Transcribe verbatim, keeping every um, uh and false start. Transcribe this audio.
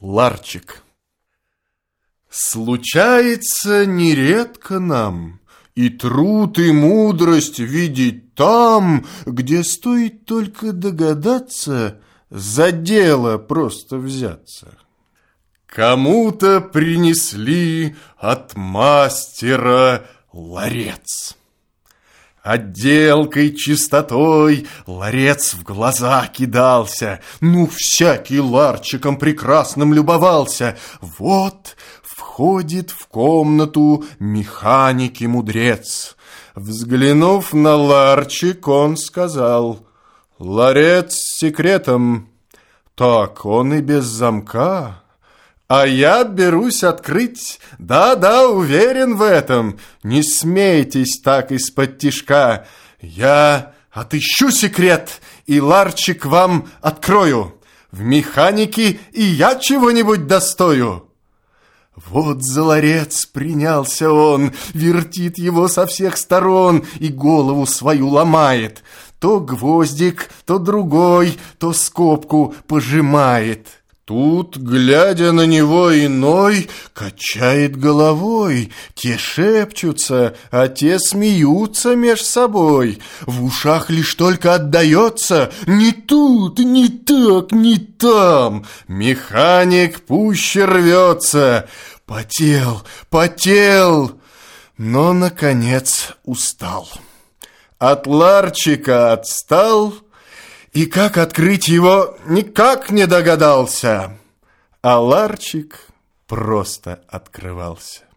Ларчик. Случается нередко нам и труд, и мудрость видеть там, где стоит только догадаться, за дело просто взяться. Кому-то принесли от мастера ларец. Отделкой, чистотой ларец в глаза кидался. Ну, всякий ларчиком прекрасным любовался. Вот входит в комнату механик и мудрец. Взглянув на ларчик, он сказал: ларец с секретом. Так, он и без замка. А я берусь открыть, да-да, уверен в этом. Не смейтесь так из-под тишка. Я отыщу секрет, и ларчик вам открою. В механике и я чего-нибудь достою. Вот за ларец принялся он, вертит его со всех сторон и голову свою ломает. То гвоздик, то другой, то скобку пожимает. Тут, глядя на него, иной качает головой. Те шепчутся, а те смеются меж собой. В ушах лишь только отдается: не тут, не так, не там. Механик пуще рвется. Потел, потел, но, наконец, устал. От ларчика отстал, и как открыть его, никак не догадался. А ларчик просто открывался.